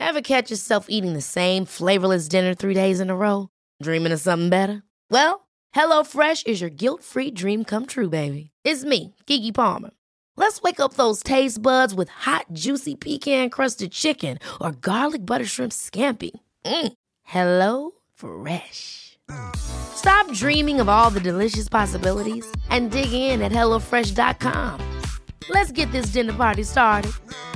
Ever catch yourself eating the same flavorless dinner 3 days in a row? Dreaming of something better? Well, HelloFresh is your guilt-free dream come true, baby. It's me, Keke Palmer. Let's wake up those taste buds with hot, juicy pecan-crusted chicken or garlic butter shrimp scampi. Hello Fresh. Stop dreaming of all the delicious possibilities and dig in at HelloFresh.com. Let's get this dinner party started.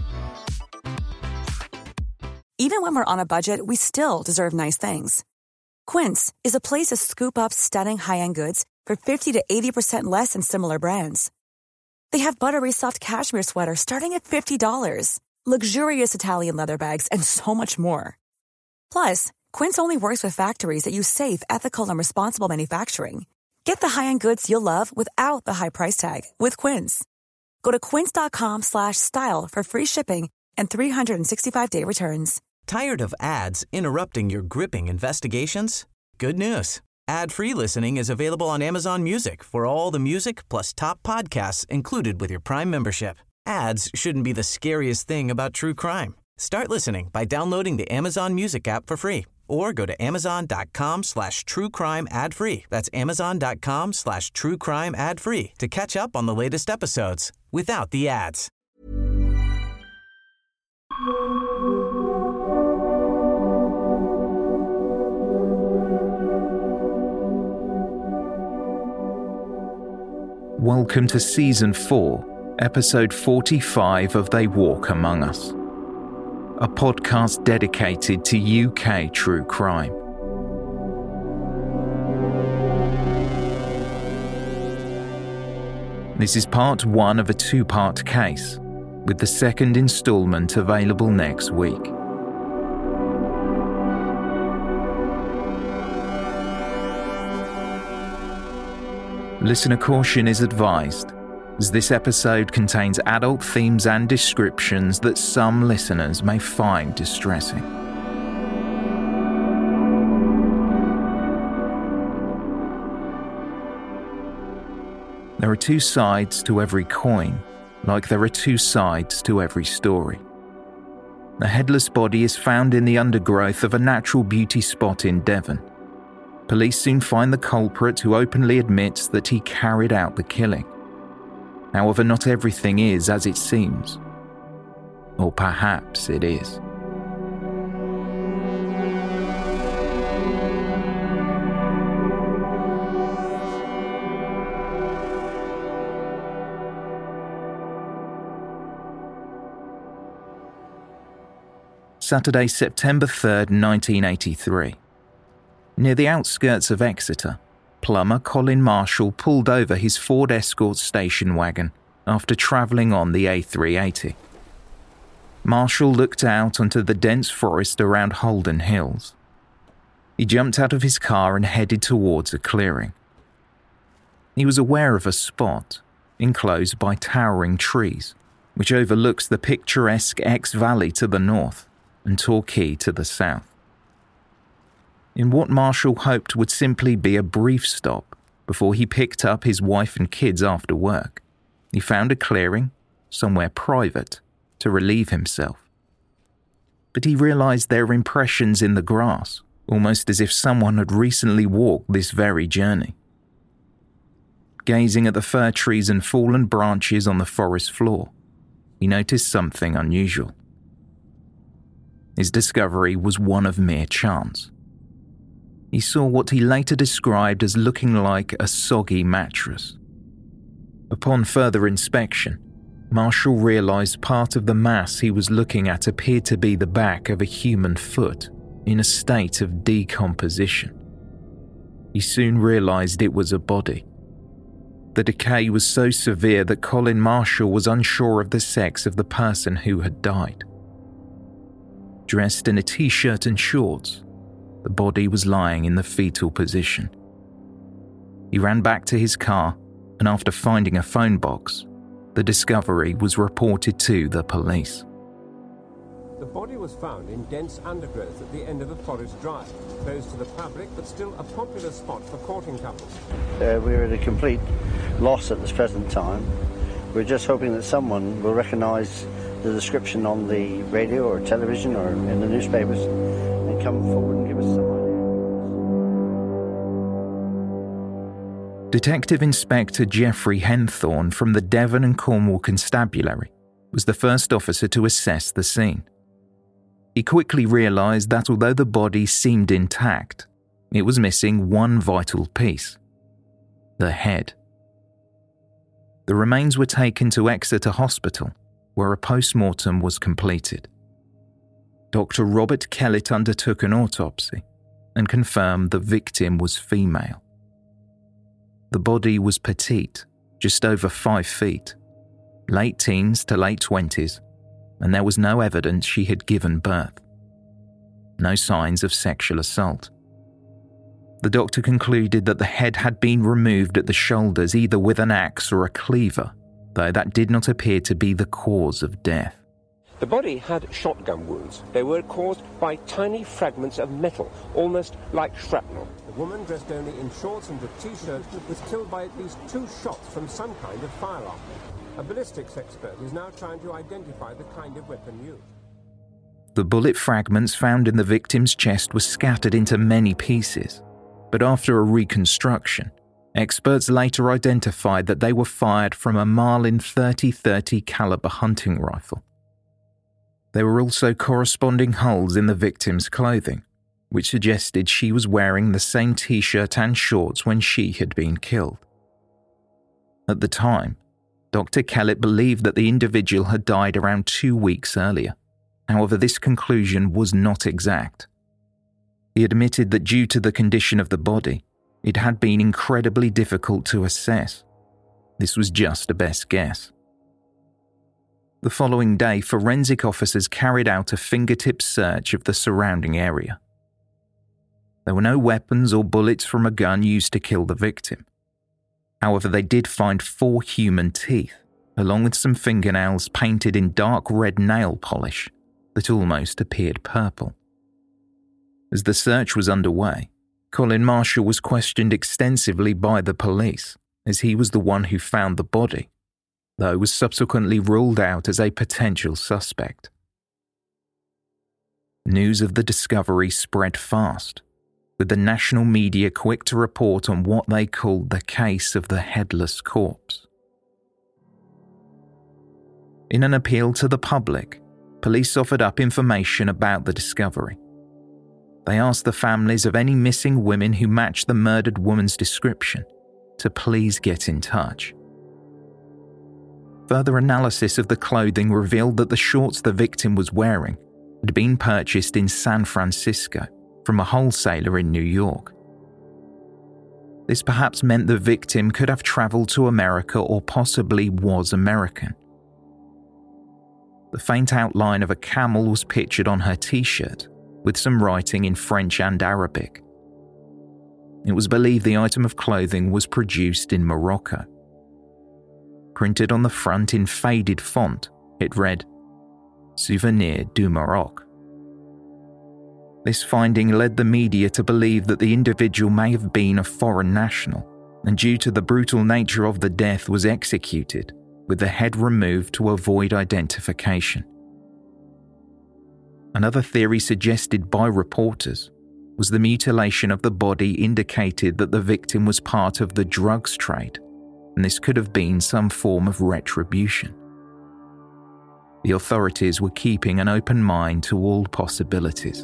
Even when we're on a budget, we still deserve nice things. Quince is a place to scoop up stunning high-end goods for 50 to 80% less than similar brands. They have buttery soft cashmere sweaters starting at $50, luxurious Italian leather bags, and so much more. Plus, Quince only works with factories that use safe, ethical, and responsible manufacturing. Get the high-end goods you'll love without the high price tag with Quince. Go to quince.com/style for free shipping and 365-day returns. Tired of ads interrupting your gripping investigations? Good news. Ad-free listening is available on Amazon Music for all the music plus top podcasts included with your Prime membership. Ads shouldn't be the scariest thing about true crime. Start listening by downloading the Amazon Music app for free or go to amazon.com/truecrime ad-free. That's amazon.com/truecrime ad-free to catch up on the latest episodes without the ads. Welcome to Season 4, Episode 45 of They Walk Among Us, a podcast dedicated to UK true crime. This is part 1 of a 2-part case, with the second instalment available next week. Listener caution is advised, as this episode contains adult themes and descriptions that some listeners may find distressing. There are 2 sides to every coin, like there are 2 sides to every story. The headless body is found in the undergrowth of a natural beauty spot in Devon. Police soon find the culprit, who openly admits that he carried out the killing. However, not everything is as it seems. Or perhaps it is. Saturday, September 3rd, 1983. Near the outskirts of Exeter, plumber Colin Marshall pulled over his Ford Escort station wagon after travelling on the A380. Marshall looked out onto the dense forest around Holden Hills. He jumped out of his car and headed towards a clearing. He was aware of a spot, enclosed by towering trees, which overlooks the picturesque Exe Valley to the north and Torquay to the south. In what Marshall hoped would simply be a brief stop before he picked up his wife and kids after work, he found a clearing, somewhere private, to relieve himself. But he realised there were impressions in the grass, almost as if someone had recently walked this very journey. Gazing at the fir trees and fallen branches on the forest floor, he noticed something unusual. His discovery was one of mere chance. He saw what he later described as looking like a soggy mattress. Upon further inspection, Marshall realised part of the mass he was looking at appeared to be the back of a human foot in a state of decomposition. He soon realised it was a body. The decay was so severe that Colin Marshall was unsure of the sex of the person who had died. Dressed in a t-shirt and shorts, the body was lying in the fetal position. He ran back to his car, and after finding a phone box, the discovery was reported to the police. The body was found in dense undergrowth at the end of a forest drive, closed to the public but still a popular spot for courting couples. We're at a complete loss at this present time. We're just hoping that someone will recognise the description on the radio or television or in the newspapers and come forward and give us some idea. Detective Inspector Geoffrey Henthorne from the Devon and Cornwall Constabulary was the first officer to assess the scene. He quickly realised that although the body seemed intact, it was missing one vital piece: the head. The remains were taken to Exeter Hospital, where a post-mortem was completed. Dr. Robert Kellett undertook an autopsy and confirmed the victim was female. The body was petite, just over 5 feet, late teens to late 20s, and there was no evidence she had given birth. No signs of sexual assault. The doctor concluded that the head had been removed at the shoulders either with an axe or a cleaver, though that did not appear to be the cause of death. The body had shotgun wounds. They were caused by tiny fragments of metal, almost like shrapnel. The woman, dressed only in shorts and a T-shirt, was killed by at least 2 shots from some kind of firearm. A ballistics expert is now trying to identify the kind of weapon used. The bullet fragments found in the victim's chest were scattered into many pieces, but after a reconstruction, experts later identified that they were fired from a Marlin .30-30 caliber hunting rifle. There were also corresponding holes in the victim's clothing, which suggested she was wearing the same T-shirt and shorts when she had been killed. At the time, Dr. Kellett believed that the individual had died around 2 weeks earlier. However, this conclusion was not exact. He admitted that due to the condition of the body, it had been incredibly difficult to assess. This was just a best guess. The following day, forensic officers carried out a fingertip search of the surrounding area. There were no weapons or bullets from a gun used to kill the victim. However, they did find 4 human teeth, along with some fingernails painted in dark red nail polish that almost appeared purple. As the search was underway, Colin Marshall was questioned extensively by the police, as he was the one who found the body, though was subsequently ruled out as a potential suspect. News of the discovery spread fast, with the national media quick to report on what they called the case of the headless corpse. In an appeal to the public, police offered up information about the discovery. They asked the families of any missing women who matched the murdered woman's description to please get in touch. Further analysis of the clothing revealed that the shorts the victim was wearing had been purchased in San Francisco from a wholesaler in New York. This perhaps meant the victim could have travelled to America or possibly was American. The faint outline of a camel was pictured on her T-shirt, with some writing in French and Arabic. It was believed the item of clothing was produced in Morocco. Printed on the front in faded font, it read, "Souvenir du Maroc." This finding led the media to believe that the individual may have been a foreign national, and due to the brutal nature of the death was executed, with the head removed to avoid identification. Another theory suggested by reporters was the mutilation of the body indicated that the victim was part of the drugs trade, and this could have been some form of retribution. The authorities were keeping an open mind to all possibilities.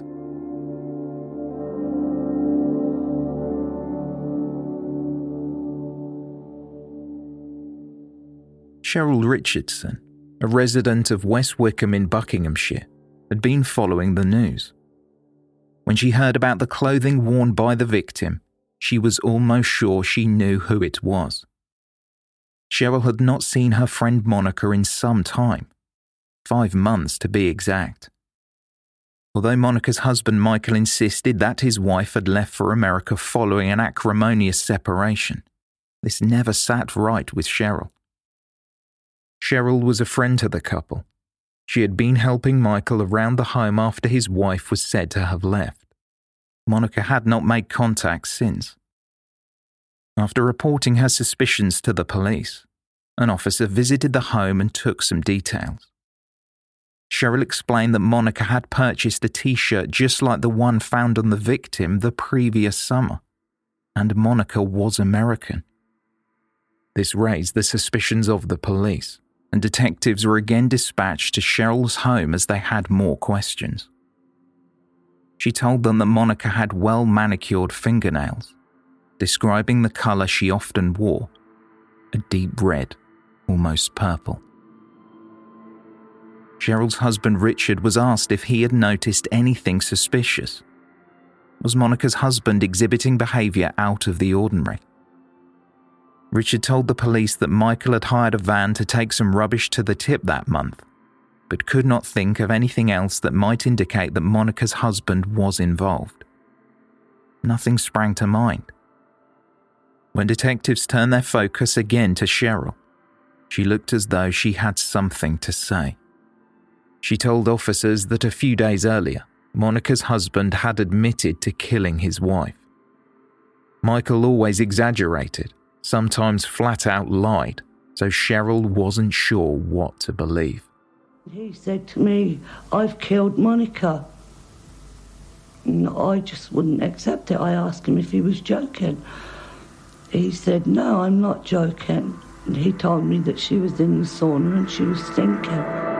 Cheryl Richardson, a resident of West Wickham in Buckinghamshire, had been following the news. When she heard about the clothing worn by the victim, she was almost sure she knew who it was. Cheryl had not seen her friend Monica in some time, 5 months to be exact. Although Monica's husband Michael insisted that his wife had left for America following an acrimonious separation, this never sat right with Cheryl. Cheryl was a friend to the couple. She had been helping Michael around the home after his wife was said to have left. Monica had not made contact since. After reporting her suspicions to the police, an officer visited the home and took some details. Cheryl explained that Monica had purchased a t-shirt just like the one found on the victim the previous summer, and Monica was American. This raised the suspicions of the police, and detectives were again dispatched to Cheryl's home as they had more questions. She told them that Monica had well-manicured fingernails, describing the colour she often wore, a deep red, almost purple. Cheryl's husband Richard was asked if he had noticed anything suspicious. Was Monica's husband exhibiting behaviour out of the ordinary? Richard told the police that Michael had hired a van to take some rubbish to the tip that month, but could not think of anything else that might indicate that Monica's husband was involved. Nothing sprang to mind. When detectives turned their focus again to Cheryl, she looked as though she had something to say. She told officers that a few days earlier, Monica's husband had admitted to killing his wife. Michael always exaggerated, sometimes flat out lied, so Cheryl wasn't sure what to believe. He said to me, "I've killed Monica." And I just wouldn't accept it. I asked him if he was joking. He said, "No, I'm not joking." And he told me that she was in the sauna and she was stinking.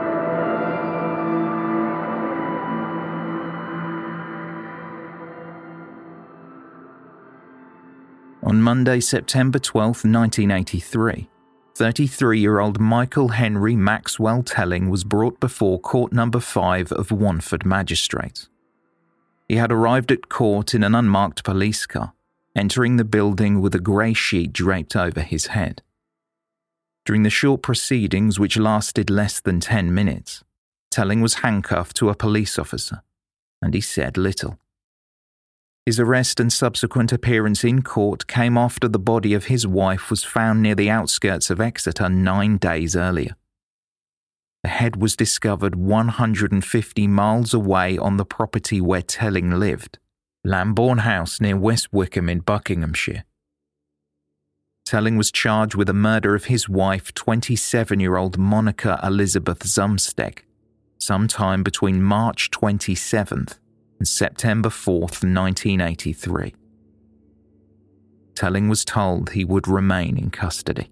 On Monday, September 12, 1983, 33-year-old Michael Henry Maxwell Telling was brought before Court No. 5 of Wanford Magistrates. He had arrived at court in an unmarked police car, entering the building with a grey sheet draped over his head. During the short proceedings, which lasted less than 10 minutes, Telling was handcuffed to a police officer, and he said little. His arrest and subsequent appearance in court came after the body of his wife was found near the outskirts of Exeter 9 days earlier. The head was discovered 150 miles away on the property where Telling lived, Lambourne House near West Wickham in Buckinghamshire. Telling was charged with the murder of his wife, 27-year-old Monica Elizabeth Zumsteg, sometime between March 27th and September 4th, 1983. Telling was told he would remain in custody.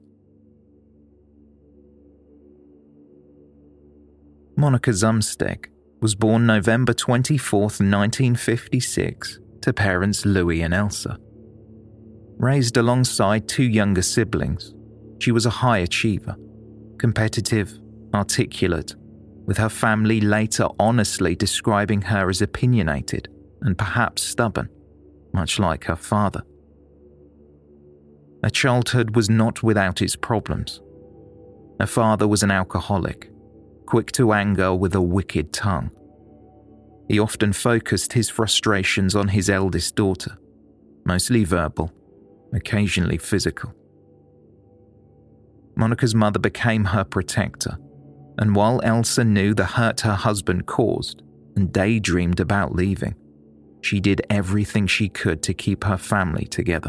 Monica Zumsteg was born November 24th, 1956, to parents Louis and Elsa. Raised alongside two younger siblings, she was a high achiever, competitive, articulate, with her family later honestly describing her as opinionated and perhaps stubborn, much like her father. Her childhood was not without its problems. Her father was an alcoholic, quick to anger with a wicked tongue. He often focused his frustrations on his eldest daughter, mostly verbal, occasionally physical. Monica's mother became her protector, and while Elsa knew the hurt her husband caused and daydreamed about leaving, she did everything she could to keep her family together.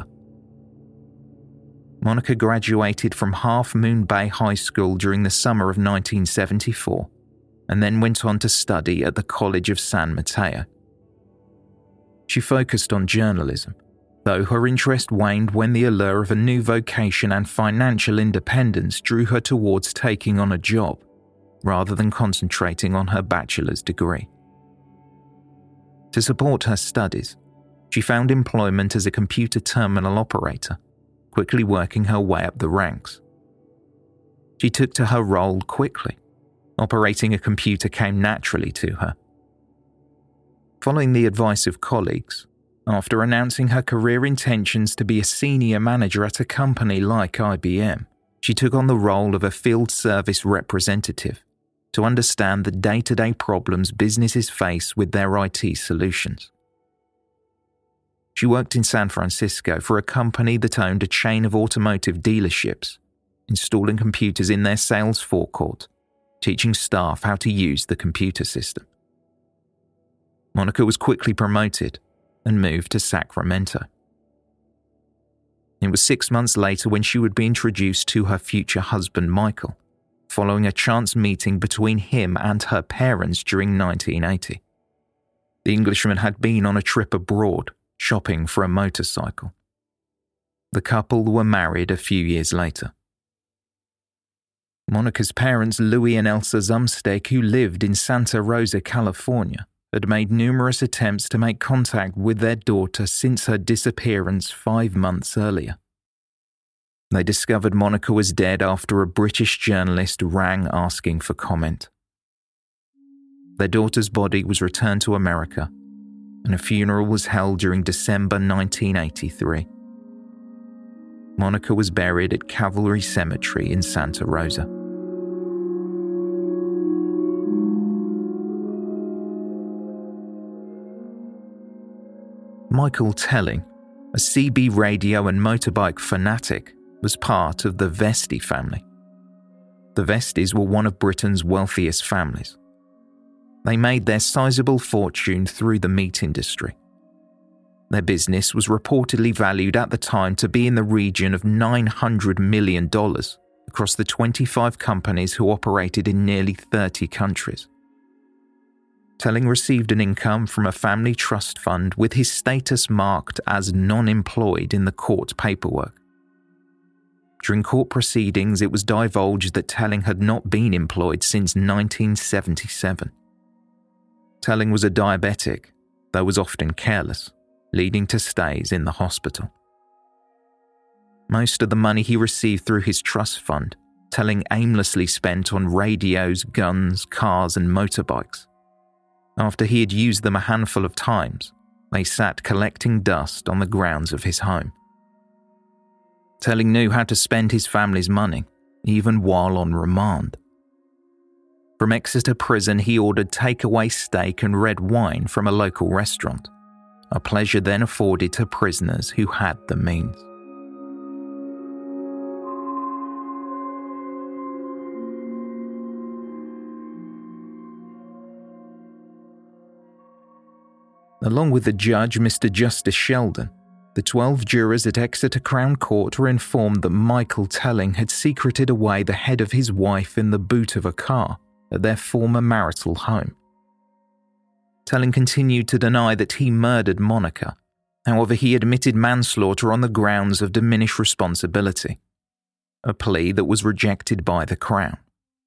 Monica graduated from Half Moon Bay High School during the summer of 1974 and then went on to study at the College of San Mateo. She focused on journalism, though her interest waned when the allure of a new vocation and financial independence drew her towards taking on a job rather than concentrating on her bachelor's degree. To support her studies, she found employment as a computer terminal operator, quickly working her way up the ranks. She took to her role quickly. Operating a computer came naturally to her. Following the advice of colleagues, after announcing her career intentions to be a senior manager at a company like IBM, she took on the role of a field service representative to understand the day-to-day problems businesses face with their IT solutions. She worked in San Francisco for a company that owned a chain of automotive dealerships, installing computers in their sales forecourt, teaching staff how to use the computer system. Monica was quickly promoted and moved to Sacramento. It was 6 months later when she would be introduced to her future husband, Michael, following a chance meeting between him and her parents during 1980. The Englishman had been on a trip abroad, shopping for a motorcycle. The couple were married a few years later. Monica's parents, Louis and Elsa Zumsteg, who lived in Santa Rosa, California, had made numerous attempts to make contact with their daughter since her disappearance 5 months earlier. They discovered Monica was dead after a British journalist rang asking for comment. Their daughter's body was returned to America, and a funeral was held during December 1983. Monica was buried at Cavalry Cemetery in Santa Rosa. Michael Telling, a CB radio and motorbike fanatic, was part of the Vesti family. The Vestis were one of Britain's wealthiest families. They made their sizable fortune through the meat industry. Their business was reportedly valued at the time to be in the region of $900 million across the 25 companies who operated in nearly 30 countries. Telling received an income from a family trust fund with his status marked as non-employed in the court paperwork. During court proceedings, it was divulged that Telling had not been employed since 1977. Telling was a diabetic, though was often careless, leading to stays in the hospital. Most of the money he received through his trust fund, Telling aimlessly spent on radios, guns, cars and motorbikes. After he had used them a handful of times, they sat collecting dust on the grounds of his home. Telling knew how to spend his family's money, even while on remand. From Exeter Prison, he ordered takeaway steak and red wine from a local restaurant, a pleasure then afforded to prisoners who had the means. Along with the judge, Mr. Justice Sheldon, the 12 jurors at Exeter Crown Court were informed that Michael Telling had secreted away the head of his wife in the boot of a car at their former marital home. Telling continued to deny that he murdered Monica. However, he admitted manslaughter on the grounds of diminished responsibility, a plea that was rejected by the Crown.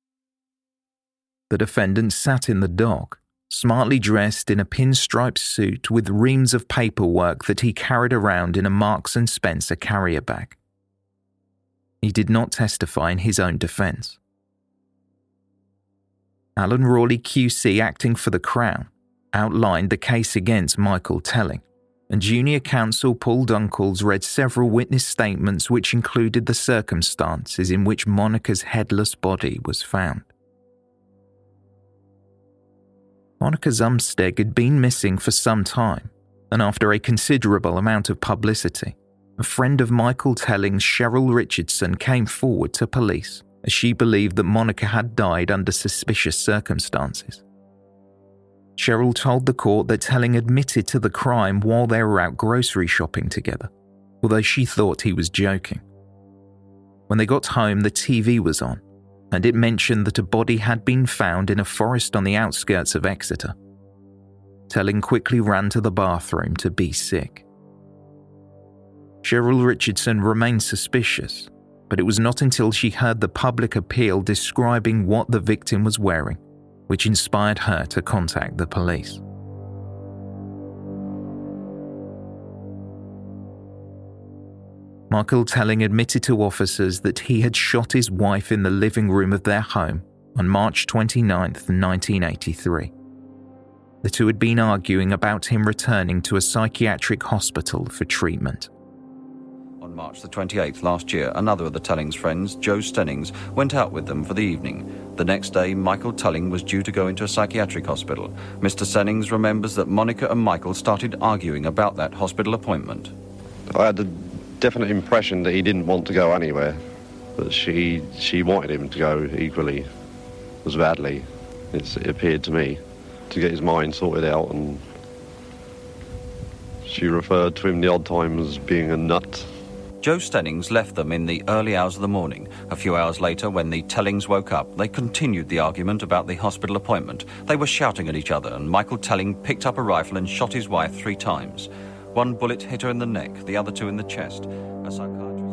The defendant sat in the dock, smartly dressed in a pinstripe suit with reams of paperwork that he carried around in a Marks & Spencer carrier bag. He did not testify in his own defence. Alan Rawley QC, acting for the Crown, outlined the case against Michael Telling, and junior counsel Paul Dunkels read several witness statements which included the circumstances in which Monica's headless body was found. Monica Zumsteg had been missing for some time, and after a considerable amount of publicity, a friend of Michael Telling's, Cheryl Richardson, came forward to police as she believed that Monica had died under suspicious circumstances. Cheryl told the court that Telling admitted to the crime while they were out grocery shopping together, although she thought he was joking. When they got home, the TV was on, and it mentioned that a body had been found in a forest on the outskirts of Exeter. Telling quickly ran to the bathroom to be sick. Cheryl Richardson remained suspicious, but it was not until she heard the public appeal describing what the victim was wearing, which inspired her to contact the police. Michael Telling admitted to officers that he had shot his wife in the living room of their home on March 29, 1983. The two had been arguing about him returning to a psychiatric hospital for treatment. On March the 28th last year, another of the Tellings' friends, Joe Stennings, went out with them for the evening. The next day, Michael Telling was due to go into a psychiatric hospital. Mr. Stennings remembers that Monica and Michael started arguing about that hospital appointment. I had the definite impression that he didn't want to go anywhere, but she wanted him to go equally as badly, it appeared to me, to get his mind sorted out, and she referred to him the odd time as being a nut. Joe Stennings left them in the early hours of the morning. A few hours later, when the Tellings woke up, they continued the argument about the hospital appointment. They were shouting at each other, and Michael Telling picked up a rifle and shot his wife 3 times. One bullet hit her in the neck, the other 2 in the chest. A psychiatrist...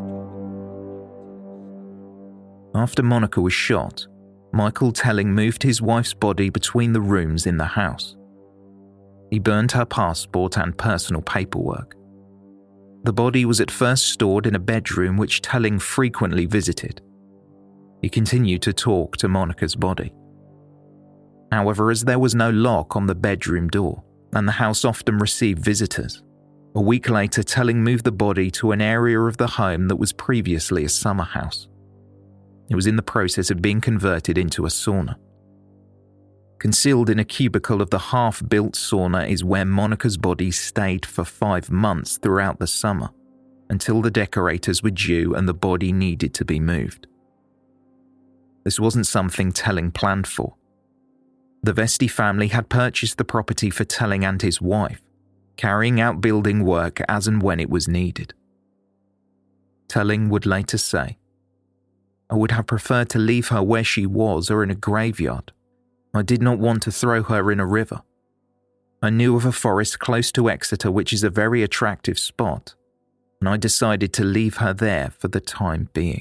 After Monica was shot, Michael Telling moved his wife's body between the rooms in the house. He burned her passport and personal paperwork. The body was at first stored in a bedroom which Telling frequently visited. He continued to talk to Monica's body. However, as there was no lock on the bedroom door, and the house often received visitors, a week later Telling moved the body to an area of the home that was previously a summer house. It was in the process of being converted into a sauna. Concealed in a cubicle of the half-built sauna is where Monica's body stayed for 5 months throughout the summer, until the decorators were due and the body needed to be moved. This wasn't something Telling planned for. The Vesti family had purchased the property for Telling and his wife, carrying out building work as and when it was needed. Telling would later say, "I would have preferred to leave her where she was or in a graveyard. I did not want to throw her in a river. I knew of a forest close to Exeter which is a very attractive spot, and I decided to leave her there for the time being."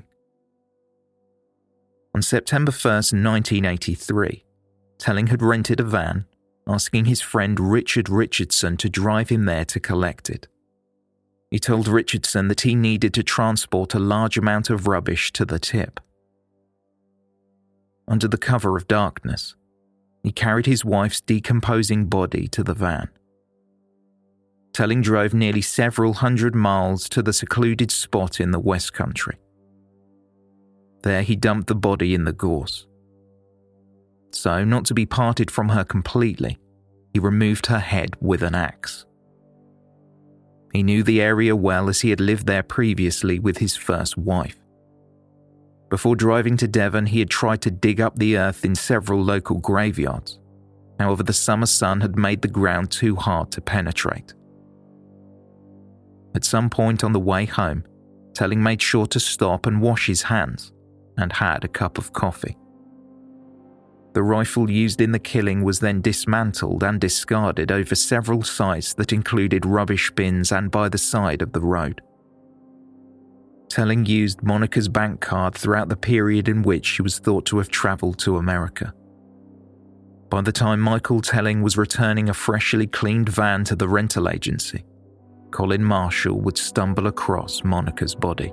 On September 1st, 1983, Telling had rented a van, asking his friend Richard Richardson to drive him there to collect it. He told Richardson that he needed to transport a large amount of rubbish to the tip. Under the cover of darkness, he carried his wife's decomposing body to the van. Telling drove nearly several hundred miles to the secluded spot in the West Country. There he dumped the body in the gorse. So, not to be parted from her completely, he removed her head with an axe. He knew the area well as he had lived there previously with his first wife. Before driving to Devon, he had tried to dig up the earth in several local graveyards. However, the summer sun had made the ground too hard to penetrate. At some point on the way home, Telling made sure to stop and wash his hands, and had a cup of coffee. The rifle used in the killing was then dismantled and discarded over several sites that included rubbish bins and by the side of the road. Telling used Monica's bank card throughout the period in which she was thought to have travelled to America. By the time Michael Telling was returning a freshly cleaned van to the rental agency, Colin Marshall would stumble across Monica's body.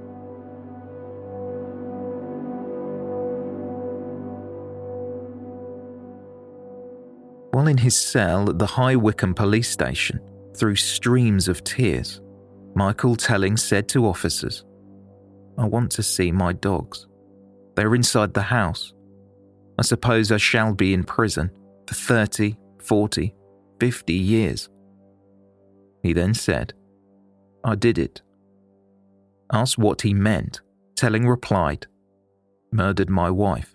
While in his cell at the High Wycombe police station, through streams of tears, Michael Telling said to officers, "I want to see my dogs. They're inside the house. I suppose I shall be in prison for 30, 40, 50 years. He then said, "I did it." Asked what he meant, Telling replied, "Murdered my wife."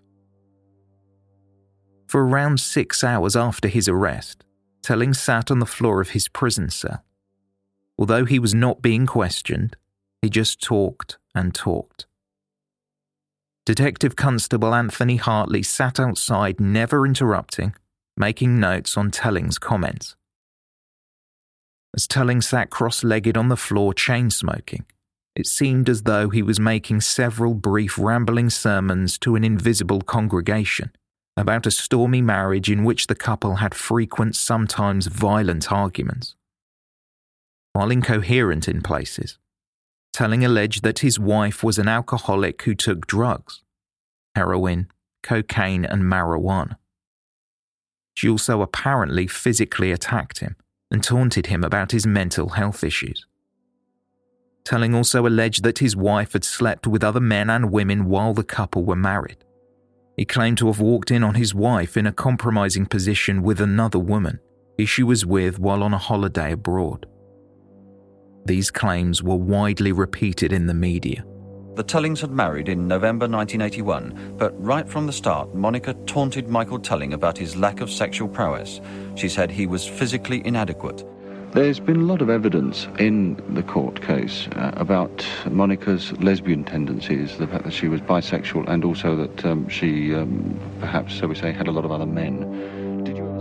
For around 6 hours after his arrest, Telling sat on the floor of his prison cell. Although he was not being questioned, he just talked and talked. Detective Constable Anthony Hartley sat outside, never interrupting, making notes on Telling's comments. As Telling sat cross-legged on the floor chain-smoking, it seemed as though he was making several brief rambling sermons to an invisible congregation about a stormy marriage in which the couple had frequent, sometimes violent arguments. While incoherent in places, Telling alleged that his wife was an alcoholic who took drugs, heroin, cocaine and marijuana. She also apparently physically attacked him and taunted him about his mental health issues. Telling also alleged that his wife had slept with other men and women while the couple were married. He claimed to have walked in on his wife in a compromising position with another woman who she was with while on a holiday abroad. These claims were widely repeated in the media. The Tellings had married in November 1981, but right from the start, Monica taunted Michael Telling about his lack of sexual prowess. She said he was physically inadequate. There's been a lot of evidence in the court case about Monica's lesbian tendencies, the fact that she was bisexual, and also that she, perhaps, so we say, had a lot of other men. Did you ever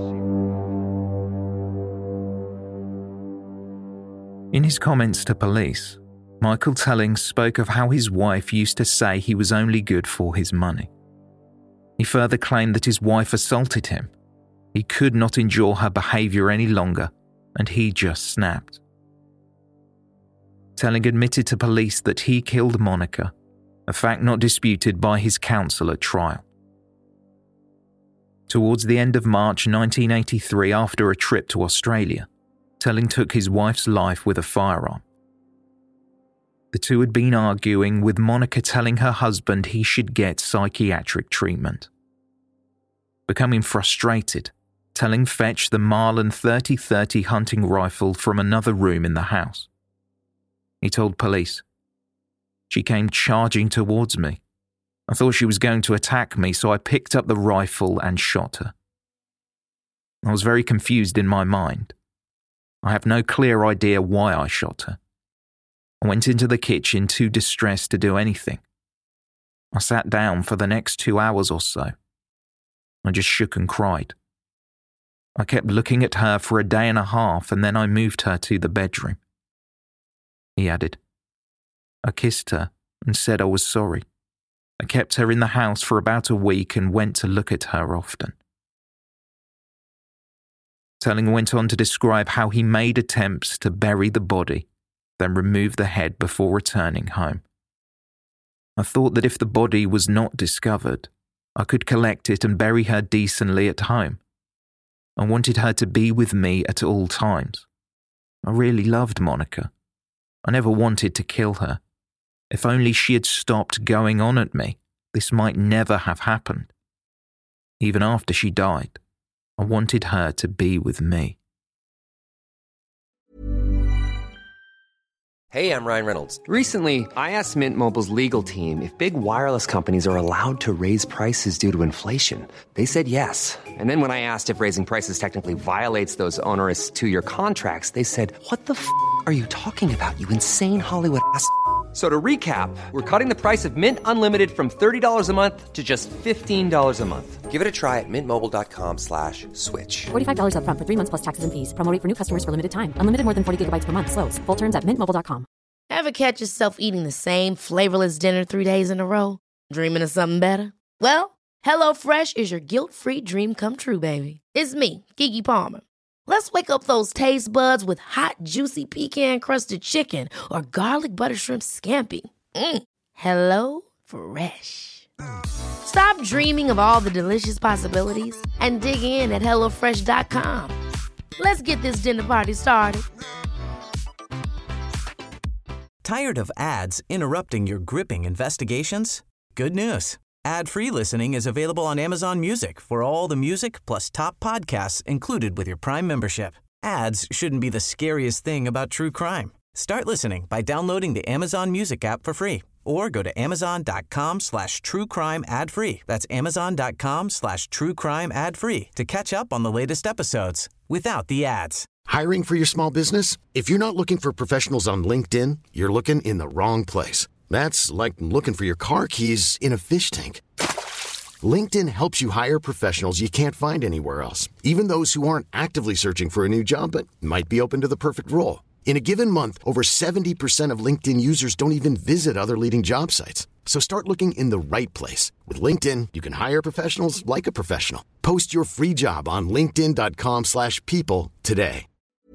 see... In his comments to police, Michael Telling spoke of how his wife used to say he was only good for his money. He further claimed that his wife assaulted him. He could not endure her behaviour any longer, and he just snapped. Telling admitted to police that he killed Monica, a fact not disputed by his counsel at trial. Towards the end of March 1983, after a trip to Australia, Telling took his wife's life with a firearm. The two had been arguing, with Monica telling her husband he should get psychiatric treatment. Becoming frustrated, Telling fetched the Marlin 30-30 hunting rifle from another room in the house. He told police, "She came charging towards me. I thought she was going to attack me, so I picked up the rifle and shot her. I was very confused in my mind. I have no clear idea why I shot her. I went into the kitchen too distressed to do anything. I sat down for the next 2 hours or so. I just shook and cried. I kept looking at her for a day and a half, and then I moved her to the bedroom." He added, "I kissed her and said I was sorry. I kept her in the house for about a week and went to look at her often." Telling went on to describe how he made attempts to bury the body, then remove the head before returning home. "I thought that if the body was not discovered, I could collect it and bury her decently at home. I wanted her to be with me at all times. I really loved Monica. I never wanted to kill her. If only she had stopped going on at me, this might never have happened. Even after she died, I wanted her to be with me." Hey, I'm Ryan Reynolds. Recently, I asked Mint Mobile's legal team if big wireless companies are allowed to raise prices due to inflation. They said yes. And then when I asked if raising prices technically violates those onerous 2-year contracts, they said, "What the f*** are you talking about, you insane Hollywood ass?" So to recap, we're cutting the price of Mint Unlimited from $30 a month to just $15 a month. Give it a try at mintmobile.com/switch. $45 up front for 3 months plus taxes and fees. Promo rate for new customers for limited time. Unlimited more than 40 gigabytes per month. Slows full terms at mintmobile.com. Ever catch yourself eating the same flavorless dinner 3 days in a row? Dreaming of something better? Well, HelloFresh is your guilt-free dream come true, baby. It's me, Keke Palmer. Let's wake up those taste buds with hot, juicy pecan-crusted chicken or garlic butter shrimp scampi. Hello Fresh. Stop dreaming of all the delicious possibilities and dig in at HelloFresh.com. Let's get this dinner party started. Tired of ads interrupting your gripping investigations? Good news. Ad-free listening is available on Amazon Music for all the music plus top podcasts included with your Prime membership. Ads shouldn't be the scariest thing about true crime. Start listening by downloading the Amazon Music app for free or go to amazon.com/truecrime ad-free. That's amazon.com/truecrime ad-free to catch up on the latest episodes without the ads. Hiring for your small business? If you're not looking for professionals on LinkedIn, you're looking in the wrong place. That's like looking for your car keys in a fish tank. LinkedIn helps you hire professionals you can't find anywhere else, even those who aren't actively searching for a new job but might be open to the perfect role. In a given month, over 70% of LinkedIn users don't even visit other leading job sites. So start looking in the right place. With LinkedIn, you can hire professionals like a professional. Post your free job on linkedin.com/people today.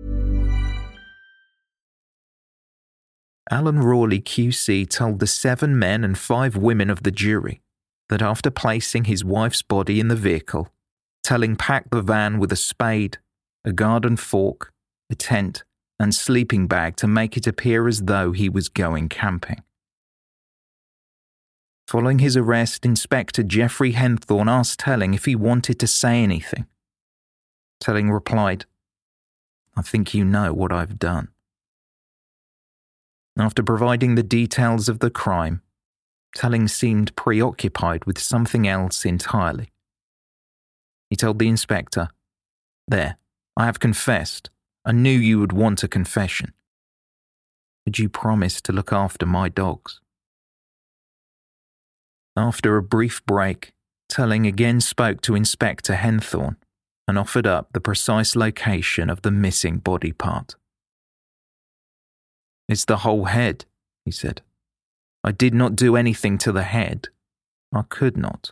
Alan Rawley QC told the 7 men and 5 women of the jury that after placing his wife's body in the vehicle, Telling packed the van with a spade, a garden fork, a tent, and sleeping bag to make it appear as though he was going camping. Following his arrest, Inspector Jeffrey Henthorne asked Telling if he wanted to say anything. Telling replied, "I think you know what I've done." After providing the details of the crime, Telling seemed preoccupied with something else entirely. He told the inspector, "There, I have confessed. I knew you would want a confession. Would you promise to look after my dogs?" After a brief break, Telling again spoke to Inspector Henthorne and offered up the precise location of the missing body part. "It's the whole head," he said. "I did not do anything to the head. I could not."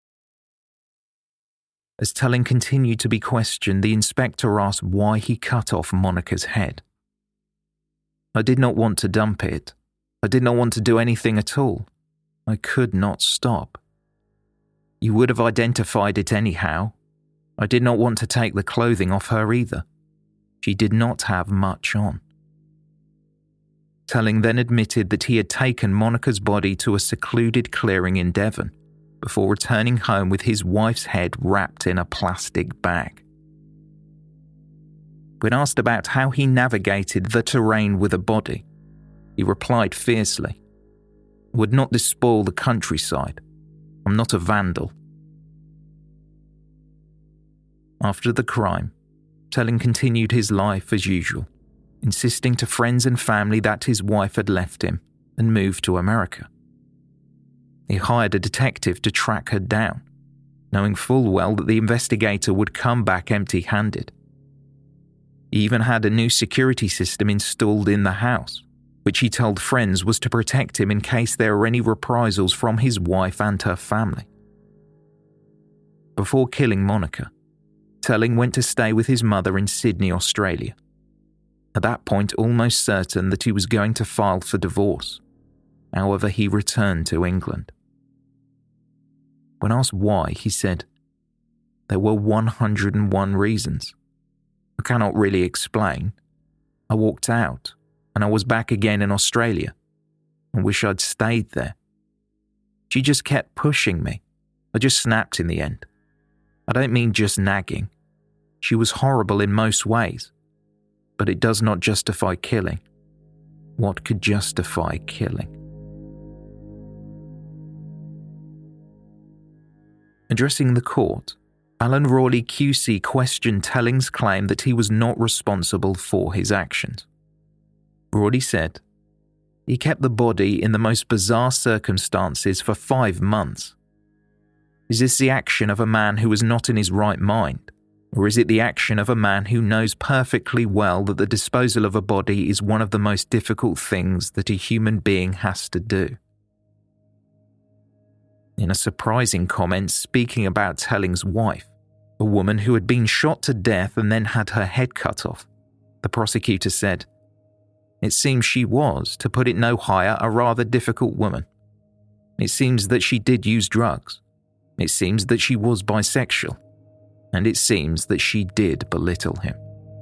As Telling continued to be questioned, the inspector asked why he cut off Monica's head. "I did not want to dump it. I did not want to do anything at all. I could not stop. You would have identified it anyhow. I did not want to take the clothing off her either. She did not have much on." Telling then admitted that he had taken Monica's body to a secluded clearing in Devon before returning home with his wife's head wrapped in a plastic bag. When asked about how he navigated the terrain with a body, he replied fiercely, "I would not despoil the countryside. I'm not a vandal." After the crime, Telling continued his life as usual, insisting to friends and family that his wife had left him and moved to America. He hired a detective to track her down, knowing full well that the investigator would come back empty-handed. He even had a new security system installed in the house, which he told friends was to protect him in case there were any reprisals from his wife and her family. Before killing Monica, Telling went to stay with his mother in Sydney, Australia, at that point almost certain that he was going to file for divorce. However, he returned to England. When asked why, he said, "There were 101 reasons. I cannot really explain. I walked out, and I was back again in Australia. I wish I'd stayed there. She just kept pushing me. I just snapped in the end. I don't mean just nagging. She was horrible in most ways, but it does not justify killing. What could justify killing?" Addressing the court, Alan Rawley QC questioned Telling's claim that he was not responsible for his actions. Rawley said, "He kept the body in the most bizarre circumstances for 5 months. Is this the action of a man who is not in his right mind, or is it the action of a man who knows perfectly well that the disposal of a body is one of the most difficult things that a human being has to do?" In a surprising comment speaking about Telling's wife, a woman who had been shot to death and then had her head cut off, the prosecutor said, "It seems she was, to put it no higher, a rather difficult woman. It seems that she did use drugs. It seems that she was bisexual. And it seems that she did belittle him."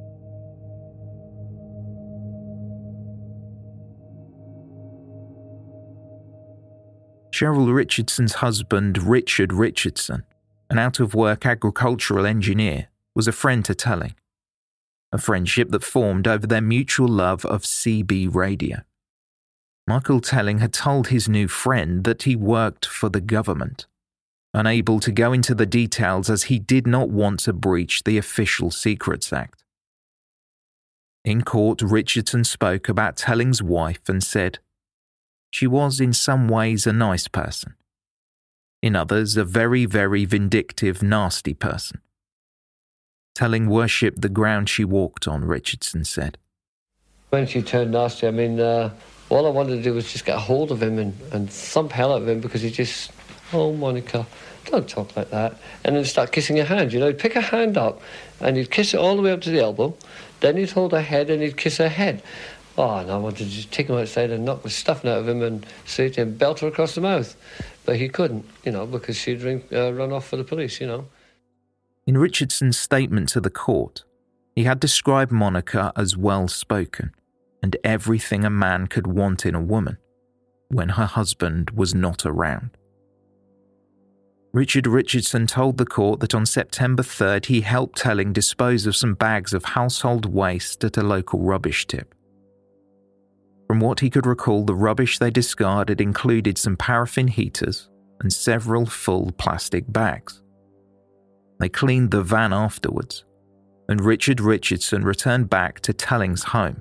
Cheryl Richardson's husband, Richard Richardson, an out-of-work agricultural engineer, was a friend to Telling, a friendship that formed over their mutual love of CB radio. Michael Telling had told his new friend that he worked for the government, unable to go into the details as he did not want to breach the Official Secrets Act. In court, Richardson spoke about Telling's wife and said, "She was in some ways a nice person. In others, a very, very vindictive, nasty person. Telling worshipped the ground she walked on," Richardson said. When she turned nasty, I mean, all I wanted to do was just get a hold of him and thump hell out of him because he just, "Oh, Monica, don't talk like that." And then start kissing her hand. You know, he'd pick her hand up and he'd kiss it all the way up to the elbow. Then he'd hold her head and he'd kiss her head. Oh, and I wanted to just take him outside and knock the stuffing out of him and say to him, belt her across the mouth. But he couldn't, you know, because she'd run off for the police, you know. In Richardson's statement to the court, he had described Monica as well-spoken and everything a man could want in a woman when her husband was not around. Richard Richardson told the court that on September 3rd he helped Telling dispose of some bags of household waste at a local rubbish tip. From what he could recall, the rubbish they discarded included some paraffin heaters and several full plastic bags. They cleaned the van afterwards, and Richard Richardson returned back to Telling's home.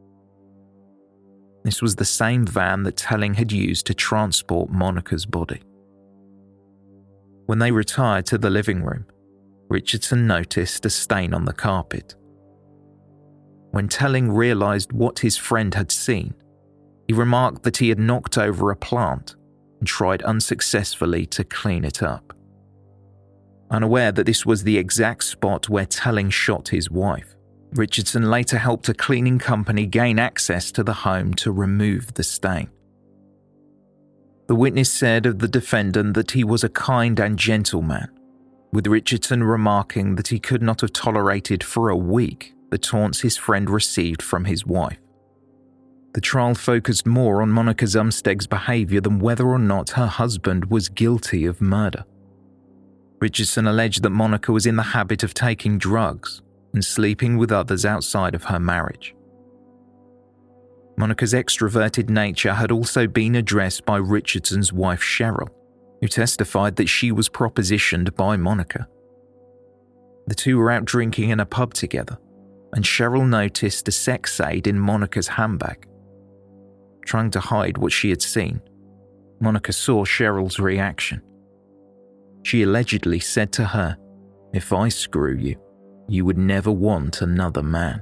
This was the same van that Telling had used to transport Monica's body. When they retired to the living room, Richardson noticed a stain on the carpet. When Telling realised what his friend had seen, he remarked that he had knocked over a plant and tried unsuccessfully to clean it up. Unaware that this was the exact spot where Telling shot his wife, Richardson later helped a cleaning company gain access to the home to remove the stain. The witness said of the defendant that he was a kind and gentle man, with Richardson remarking that he could not have tolerated for a week the taunts his friend received from his wife. The trial focused more on Monica Zumsteg's behaviour than whether or not her husband was guilty of murder. Richardson alleged that Monica was in the habit of taking drugs and sleeping with others outside of her marriage. Monica's extroverted nature had also been addressed by Richardson's wife Cheryl, who testified that she was propositioned by Monica. The two were out drinking in a pub together, and Cheryl noticed a sex aid in Monica's handbag. Trying to hide what she had seen, Monica saw Cheryl's reaction. She allegedly said to her, "If I screw you, you would never want another man."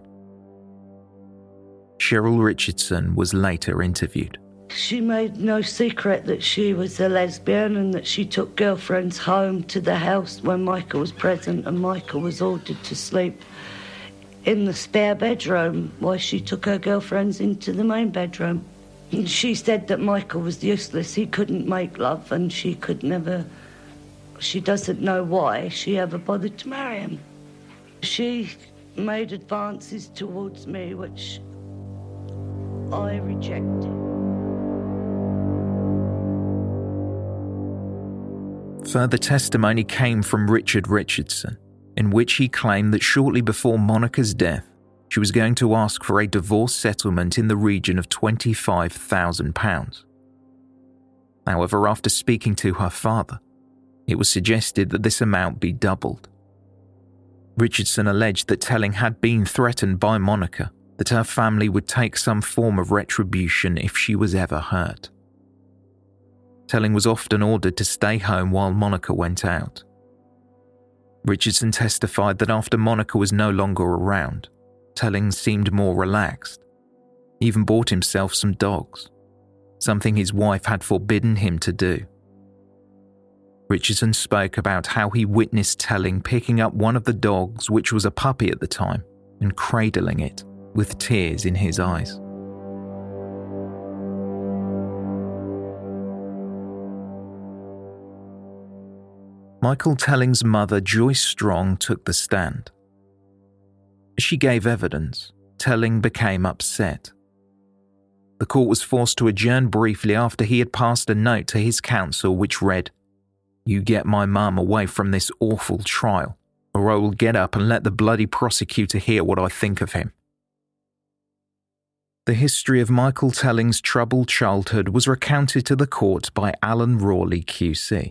Cheryl Richardson was later interviewed. She made no secret that she was a lesbian and that she took girlfriends home to the house when Michael was present, and Michael was ordered to sleep in the spare bedroom while she took her girlfriends into the main bedroom. And she said that Michael was useless. He couldn't make love, and she doesn't know why she ever bothered to marry him. She made advances towards me, which I rejected. Further testimony came from Richard Richardson, in which he claimed that shortly before Monica's death, she was going to ask for a divorce settlement in the region of £25,000. However, after speaking to her father, it was suggested that this amount be doubled. Richardson alleged that Telling had been threatened by Monica that her family would take some form of retribution if she was ever hurt. Telling was often ordered to stay home while Monica went out. Richardson testified that after Monica was no longer around, Telling seemed more relaxed. He even bought himself some dogs, something his wife had forbidden him to do. Richardson spoke about how he witnessed Telling picking up one of the dogs, which was a puppy at the time, and cradling it with tears in his eyes. Michael Telling's mother, Joyce Strong, took the stand. As she gave evidence, Telling became upset. The court was forced to adjourn briefly after he had passed a note to his counsel which read, "You get my mum away from this awful trial, or I will get up and let the bloody prosecutor hear what I think of him." The history of Michael Telling's troubled childhood was recounted to the court by Alan Rawley QC.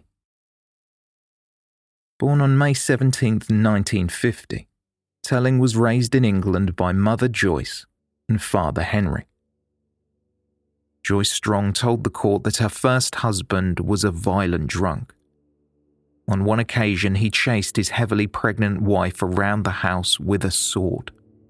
Born on May 17, 1950, Telling was raised in England by mother Joyce and father Henry. Joyce Strong told the court that her first husband was a violent drunk. On one occasion, he chased his heavily pregnant wife around the house with a sword.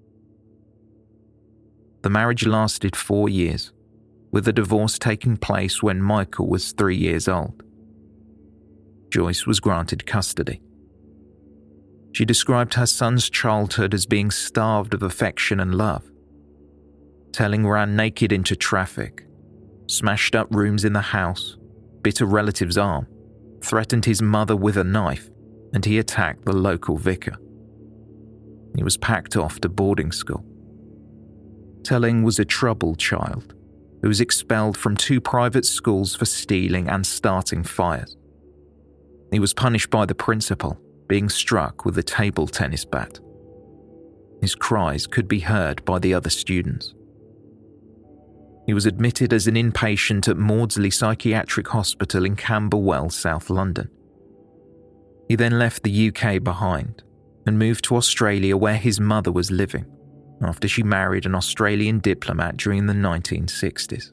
The marriage lasted 4 years, with the divorce taking place when Michael was 3 years old. Joyce was granted custody. She described her son's childhood as being starved of affection and love. Telling ran naked into traffic, smashed up rooms in the house, bit a relative's arm, threatened his mother with a knife, and he attacked the local vicar. He was packed off to boarding school. Telling was a troubled child who was expelled from 2 private schools for stealing and starting fires. He was punished by the principal, being struck with a table tennis bat. His cries could be heard by the other students. He was admitted as an inpatient at Maudsley Psychiatric Hospital in Camberwell, South London. He then left the UK behind and moved to Australia where his mother was living after she married an Australian diplomat during the 1960s.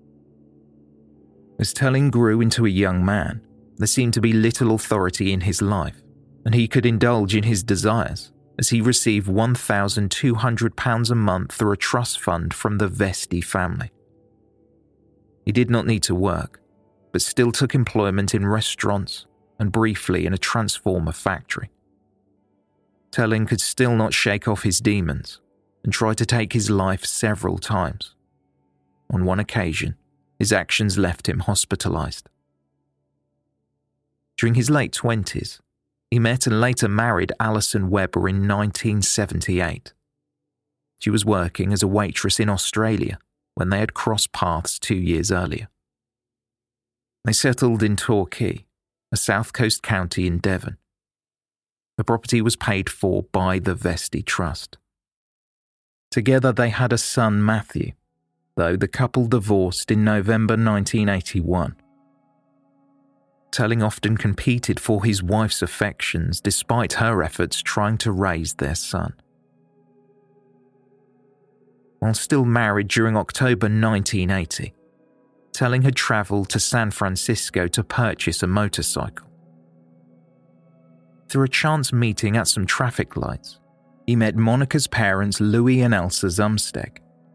As Telling grew into a young man, there seemed to be little authority in his life, and he could indulge in his desires as he received £1,200 a month through a trust fund from the Vesti family. He did not need to work, but still took employment in restaurants and briefly in a transformer factory. Telling could still not shake off his demons and tried to take his life several times. On one occasion, his actions left him hospitalized. During his late 20s, he met and later married Alison Weber in 1978. She was working as a waitress in Australia when they had crossed paths 2 years earlier. They settled in Torquay, a south coast county in Devon. The property was paid for by the Vesti Trust. Together they had a son, Matthew, though the couple divorced in November 1981. Telling often competed for his wife's affections despite her efforts trying to raise their son. While still married during October 1980, Telling had travelled to San Francisco to purchase a motorcycle. Through a chance meeting at some traffic lights, he met Monica's parents, Louis and Elsa Zumsteg.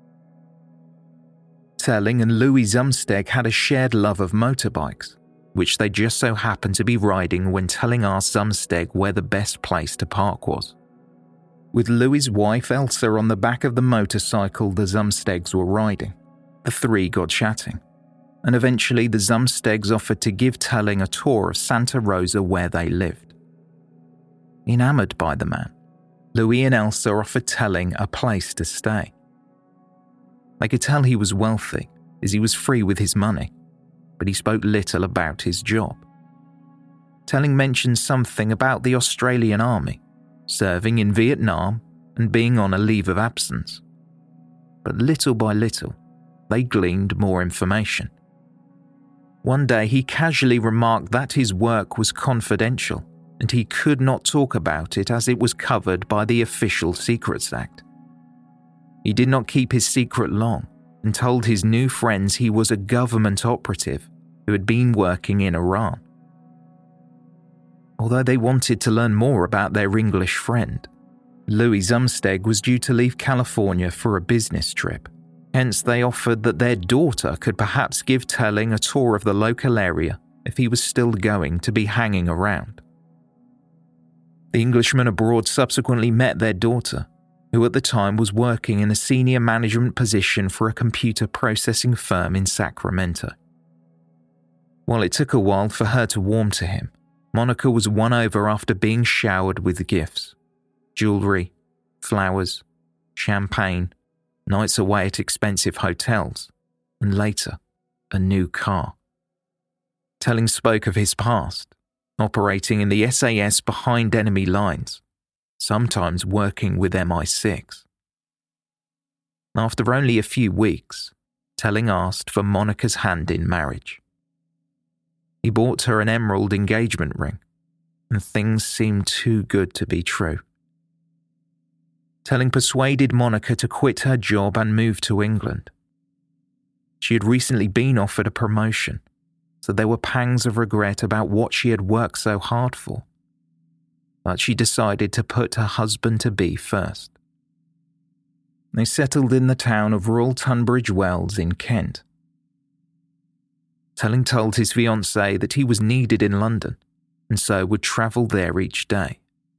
Telling and Louis Zumsteg had a shared love of motorbikes, which they just so happened to be riding when Telling asked Zumsteg where the best place to park was. With Louis' wife Elsa on the back of the motorcycle the Zumstegs were riding, the three got chatting, and eventually the Zumstegs offered to give Telling a tour of Santa Rosa where they lived. Enamoured by the man, Louis and Elsa offered Telling a place to stay. They could tell he was wealthy, as he was free with his money, but he spoke little about his job. Telling mentioned something about the Australian Army, serving in Vietnam and being on a leave of absence. But little by little, they gleaned more information. One day he casually remarked that his work was confidential and he could not talk about it as it was covered by the Official Secrets Act. He did not keep his secret long and told his new friends he was a government operative who had been working in Iran. Although they wanted to learn more about their English friend, Louis Zumsteg was due to leave California for a business trip. Hence they offered that their daughter could perhaps give Telling a tour of the local area if he was still going to be hanging around. The Englishman abroad subsequently met their daughter, who at the time was working in a senior management position for a computer processing firm in Sacramento. While it took a while for her to warm to him, Monica was won over after being showered with gifts, jewellery, flowers, champagne, nights away at expensive hotels, and later, a new car. Telling spoke of his past, operating in the SAS behind enemy lines, sometimes working with MI6. After only a few weeks, Telling asked for Monica's hand in marriage. He bought her an emerald engagement ring, and things seemed too good to be true. Telling persuaded Monica to quit her job and move to England. She had recently been offered a promotion, so there were pangs of regret about what she had worked so hard for. But she decided to put her husband-to-be first. They settled in the town of Royal Tunbridge Wells in Kent. Telling told his fiancée that he was needed in London, and so would travel there each day.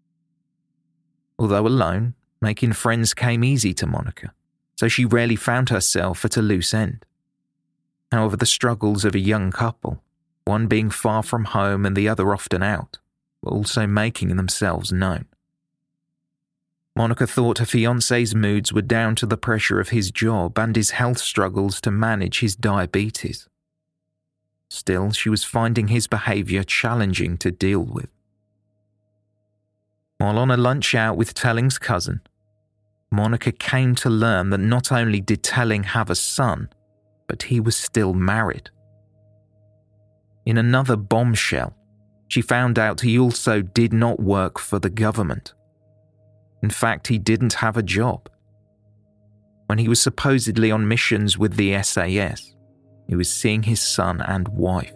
Although alone, making friends came easy to Monica, so she rarely found herself at a loose end. However, the struggles of a young couple, one being far from home and the other often out, were also making themselves known. Monica thought her fiancé's moods were down to the pressure of his job and his health struggles to manage his diabetes. Still, she was finding his behaviour challenging to deal with. While on a lunch out with Telling's cousin, Monica came to learn that not only did Telling have a son, but he was still married. In another bombshell, she found out he also did not work for the government, In fact, he didn't have a job. When he was supposedly on missions with the SAS, he was seeing his son and wife.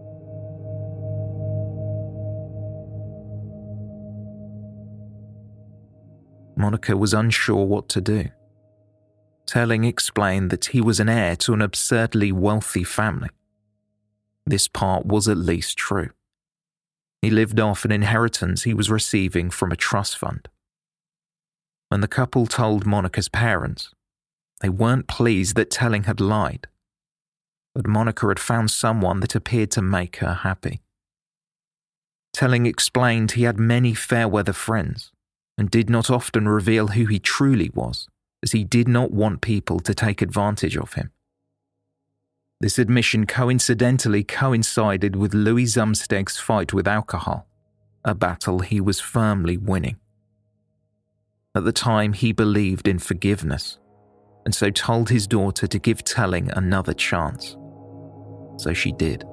Monica was unsure what to do. Telling explained that he was an heir to an absurdly wealthy family. This part was at least true. He lived off an inheritance he was receiving from a trust fund. When the couple told Monica's parents, they weren't pleased that Telling had lied, but Monica had found someone that appeared to make her happy. Telling explained he had many fair-weather friends and did not often reveal who he truly was, as he did not want people to take advantage of him. This admission coincidentally coincided with Louis Zumsteg's fight with alcohol, a battle he was firmly winning. At the time, he believed in forgiveness, and so told his daughter to give Telling another chance. So she did.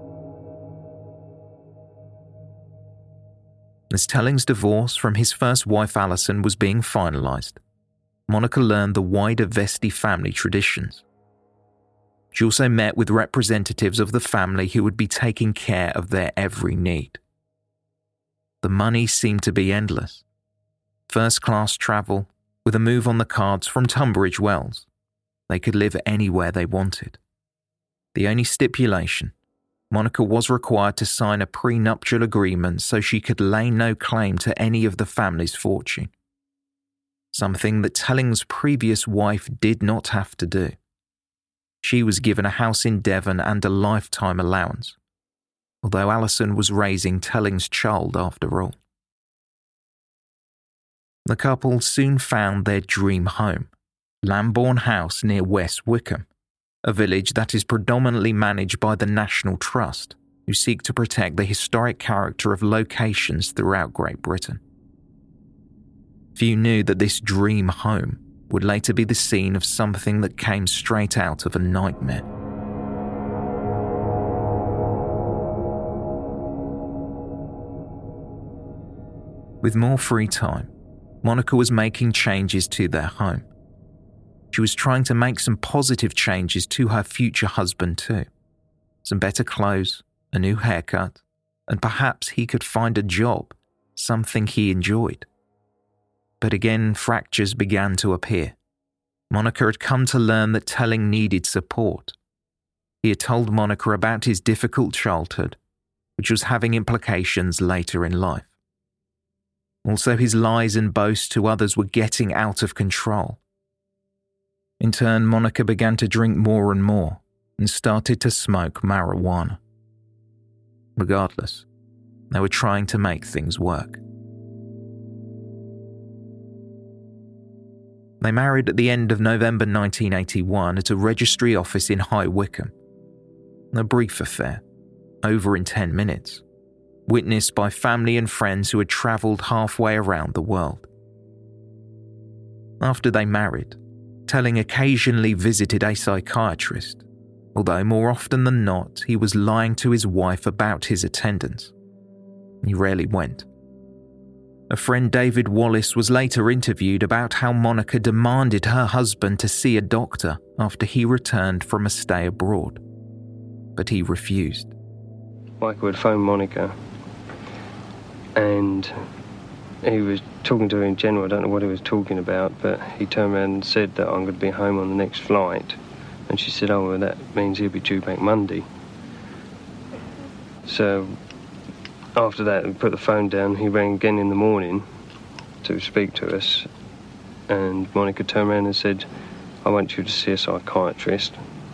As Telling's divorce from his first wife Alison was being finalised, Monica learned the wider Vesti family traditions. She also met with representatives of the family who would be taking care of their every need. The money seemed to be endless. First-class travel, with a move on the cards from Tunbridge Wells. They could live anywhere they wanted. The only stipulation, Monica was required to sign a prenuptial agreement so she could lay no claim to any of the family's fortune. Something that Telling's previous wife did not have to do. She was given a house in Devon and a lifetime allowance, although Alison was raising Telling's child after all. The couple soon found their dream home, Lambourne House near West Wickham, a village that is predominantly managed by the National Trust, who seek to protect the historic character of locations throughout Great Britain. Few knew that this dream home would later be the scene of something that came straight out of a nightmare. With more free time, Monica was making changes to their home. She was trying to make some positive changes to her future husband too. Some better clothes, a new haircut, and perhaps he could find a job, something he enjoyed. But again, fractures began to appear. Monica had come to learn that Telling needed support. He had told Monica about his difficult childhood, which was having implications later in life. Also, his lies and boasts to others were getting out of control. In turn, Monica began to drink more and more and started to smoke marijuana. Regardless, they were trying to make things work. They married at the end of November 1981 at a registry office in High Wycombe. A brief affair, over in 10 minutes, witnessed by family and friends who had travelled halfway around the world. After they married, Telling occasionally visited a psychiatrist, although more often than not he was lying to his wife about his attendance. He rarely went. A friend, David Wallace, was later interviewed about how Monica demanded her husband to see a doctor after he returned from a stay abroad, but he refused. Michael had phoned Monica and he was talking to her in general. I don't know what he was talking about, but he turned around and said that I'm going to be home on the next flight. And she said, oh, well, that means he'll be due back Monday. So after that, we put the phone down. He rang again in the morning to speak to us. And Monica turned around and said, I want you to see a psychiatrist.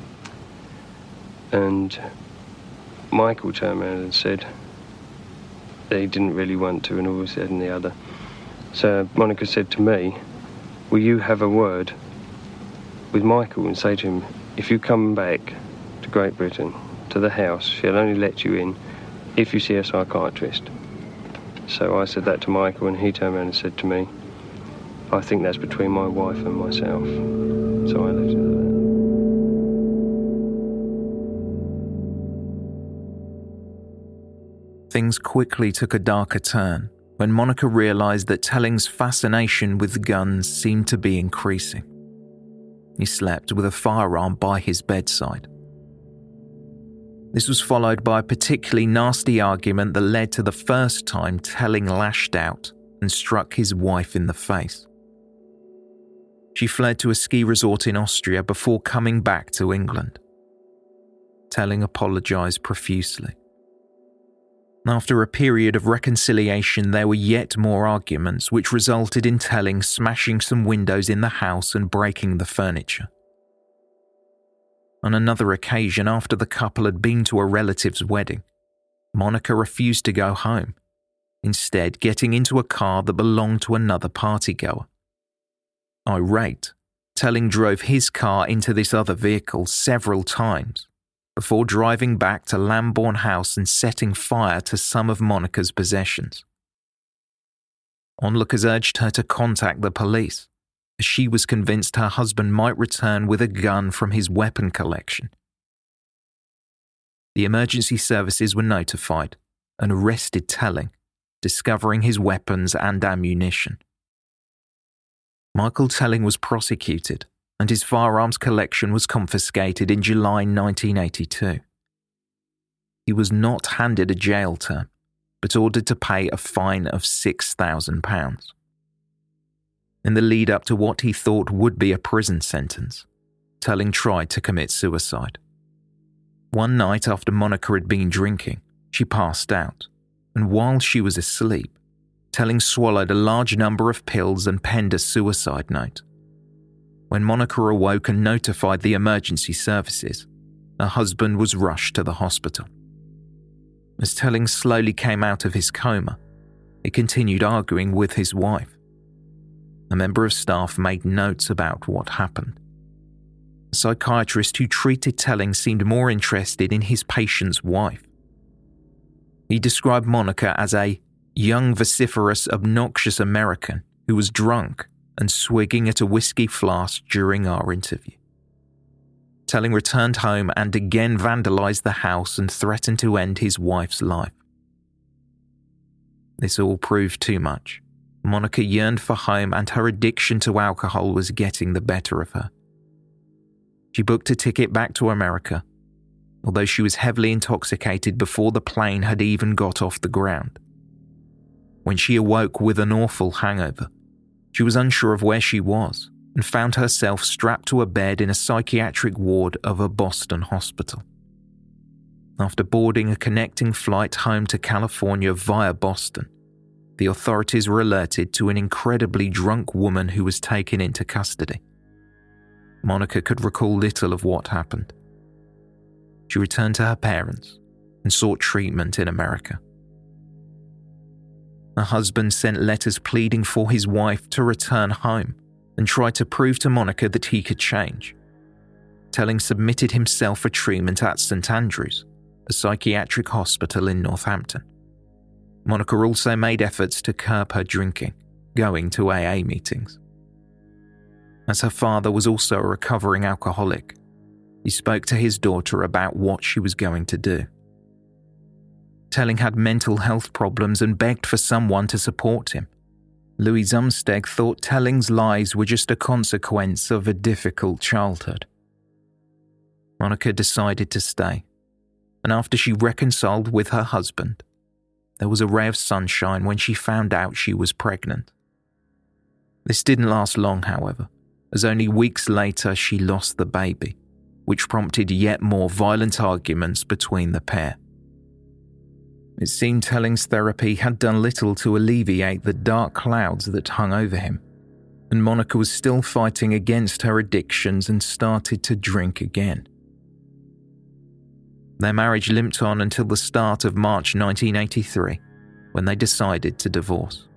And Michael turned around and said that he didn't really want to, and all this and the other. So Monica said to me, will you have a word with Michael and say to him, if you come back to Great Britain, to the house, she'll only let you in if you see a psychiatrist. So I said that to Michael, and he turned around and said to me, I think that's between my wife and myself. So I left it at that. Things quickly took a darker turn when Monica realised that Telling's fascination with guns seemed to be increasing. He slept with a firearm by his bedside. This was followed by a particularly nasty argument that led to the first time Telling lashed out and struck his wife in the face. She fled to a ski resort in Austria before coming back to England. Telling apologised profusely. After a period of reconciliation, there were yet more arguments, which resulted in Telling smashing some windows in the house and breaking the furniture. On another occasion, after the couple had been to a relative's wedding, Monica refused to go home, instead getting into a car that belonged to another partygoer. Irate, Telling drove his car into this other vehicle several times, before driving back to Lambourne House and setting fire to some of Monica's possessions. Onlookers urged her to contact the police, as she was convinced her husband might return with a gun from his weapon collection. The emergency services were notified and arrested Telling, discovering his weapons and ammunition. Michael Telling was prosecuted, and his firearms collection was confiscated in July 1982. He was not handed a jail term, but ordered to pay a fine of £6,000. In the lead up to what he thought would be a prison sentence, Telling tried to commit suicide. One night after Monica had been drinking, she passed out, and while she was asleep, Telling swallowed a large number of pills and penned a suicide note. When Monica awoke and notified the emergency services, her husband was rushed to the hospital. As Telling slowly came out of his coma, he continued arguing with his wife. A member of staff made notes about what happened. A psychiatrist who treated Telling seemed more interested in his patient's wife. He described Monica as a young, vociferous, obnoxious American who was drunk and swigging at a whiskey flask during our interview. Telling returned home and again vandalised the house and threatened to end his wife's life. This all proved too much. Monica yearned for home and her addiction to alcohol was getting the better of her. She booked a ticket back to America, although she was heavily intoxicated before the plane had even got off the ground. When she awoke with an awful hangover, she was unsure of where she was and found herself strapped to a bed in a psychiatric ward of a Boston hospital. After boarding a connecting flight home to California via Boston, the authorities were alerted to an incredibly drunk woman who was taken into custody. Monica could recall little of what happened. She returned to her parents and sought treatment in America. Her husband sent letters pleading for his wife to return home and tried to prove to Monica that he could change. Telling submitted himself for treatment at St Andrews, a psychiatric hospital in Northampton. Monica also made efforts to curb her drinking, going to AA meetings. As her father was also a recovering alcoholic, he spoke to his daughter about what she was going to do. Telling had mental health problems and begged for someone to support him. Louis Zumsteg thought Telling's lies were just a consequence of a difficult childhood. Monica decided to stay, and after she reconciled with her husband, there was a ray of sunshine when she found out she was pregnant. This didn't last long, however, as only weeks later she lost the baby, which prompted yet more violent arguments between the pair. It seemed Telling's therapy had done little to alleviate the dark clouds that hung over him, and Monica was still fighting against her addictions and started to drink again. Their marriage limped on until the start of March 1983, when they decided to divorce.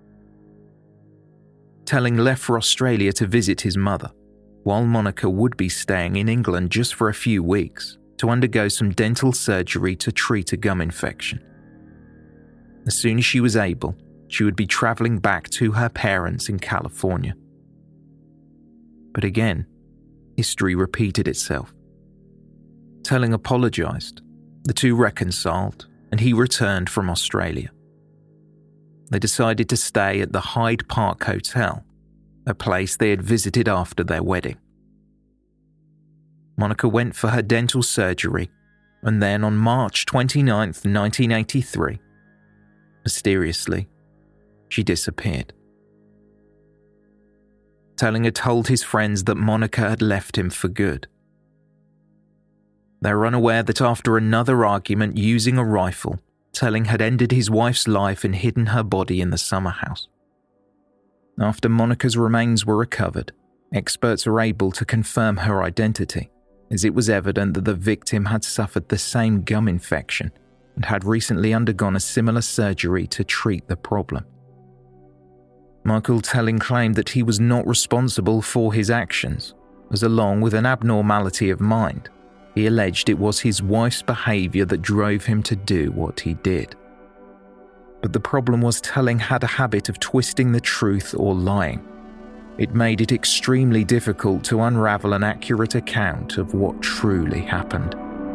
Telling left for Australia to visit his mother, while Monica would be staying in England just for a few weeks to undergo some dental surgery to treat a gum infection. As soon as she was able, she would be travelling back to her parents in California. But again, history repeated itself. Telling apologised, the two reconciled, and he returned from Australia. they decided to stay at the Hyde Park Hotel, a place they had visited after their wedding. Monica went for her dental surgery, and then on March 29th, 1983, mysteriously, she disappeared. Telling had told his friends that Monica had left him for good. They were unaware that after another argument using a rifle, Telling had ended his wife's life and hidden her body in the summer house. After Monica's remains were recovered, experts were able to confirm her identity, as it was evident that the victim had suffered the same gum infection and had recently undergone a similar surgery to treat the problem. Michael Telling claimed that he was not responsible for his actions, as along with an abnormality of mind, he alleged it was his wife's behaviour that drove him to do what he did. But the problem was Telling had a habit of twisting the truth or lying. It made it extremely difficult to unravel an accurate account of what truly happened.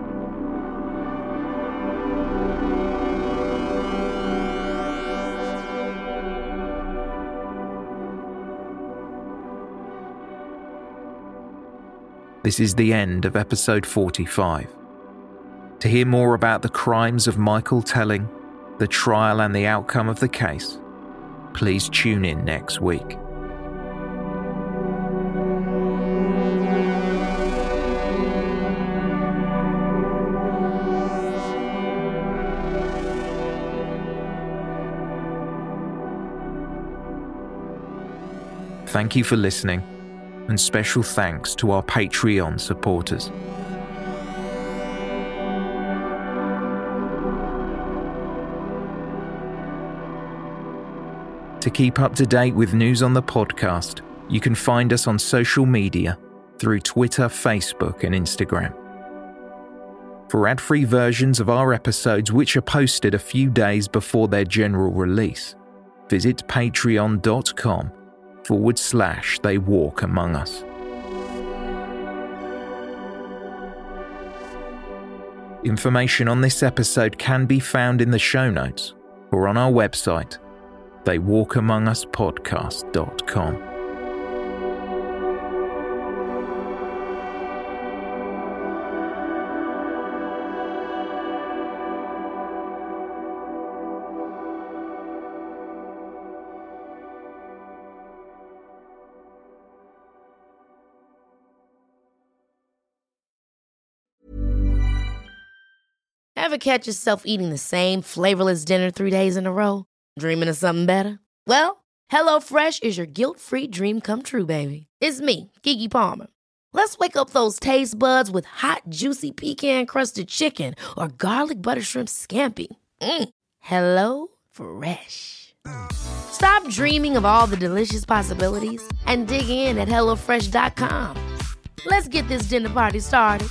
This is the end of episode 45. To hear more about the crimes of Michael Telling, the trial and the outcome of the case, please tune in next week. Thank you for listening, and special thanks to our Patreon supporters. To keep up to date with news on the podcast, you can find us on social media through Twitter, Facebook, and Instagram. For ad-free versions of our episodes, which are posted a few days before their general release, visit patreon.com/They Walk Among Us. Information on this episode can be found in the show notes or on our website, theywalkamonguspodcast.com. Ever catch yourself eating the same flavorless dinner 3 days in a row? Dreaming of something better? Well, HelloFresh is your guilt-free dream come true, baby. It's me, Keke Palmer. Let's wake up those taste buds with hot, juicy pecan-crusted chicken or garlic butter shrimp scampi. Hello Fresh. Stop dreaming of all the delicious possibilities and dig in at HelloFresh.com. Let's get this dinner party started.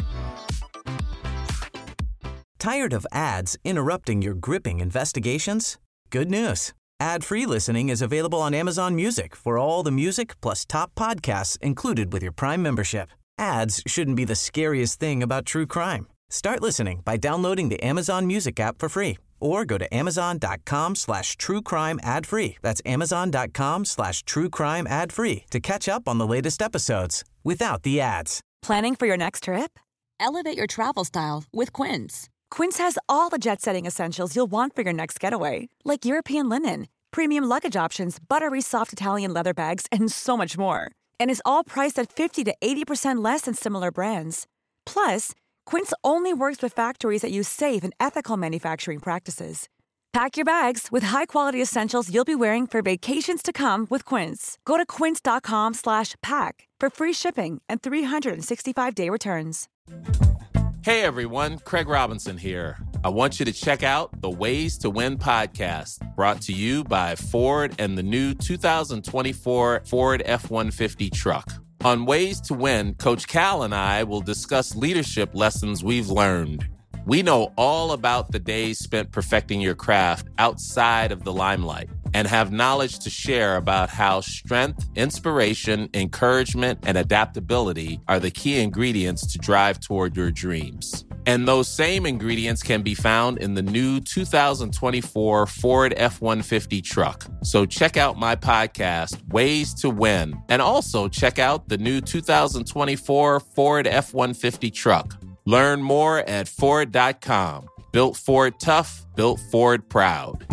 Tired of ads interrupting your gripping investigations? Good news. Ad-free listening is available on Amazon Music for all the music plus top podcasts included with your Prime membership. Ads shouldn't be the scariest thing about true crime. Start listening by downloading the Amazon Music app for free or go to amazon.com/truecrime ad-free. That's amazon.com/truecrime ad-free to catch up on the latest episodes without the ads. Planning for your next trip? Elevate your travel style with Quince. Quince has all the jet-setting essentials you'll want for your next getaway, like European linen, premium luggage options, buttery soft Italian leather bags, and so much more. And is all priced at 50 to 80% less than similar brands. Plus, Quince only works with factories that use safe and ethical manufacturing practices. Pack your bags with high-quality essentials you'll be wearing for vacations to come with Quince. Go to quince.com/pack for free shipping and 365-day returns. Hey everyone, Craig Robinson here. I want you to check out the Ways to Win podcast, brought to you by Ford and the new 2024 Ford F-150 truck. On Ways to Win, Coach Cal and I will discuss leadership lessons we've learned. We know all about the days spent perfecting your craft outside of the limelight and have knowledge to share about how strength, inspiration, encouragement, and adaptability are the key ingredients to drive toward your dreams. And those same ingredients can be found in the new 2024 Ford F-150 truck. So check out my podcast, Ways to Win, and also check out the new 2024 Ford F-150 truck. Learn more at Ford.com. Built Ford tough, built Ford proud.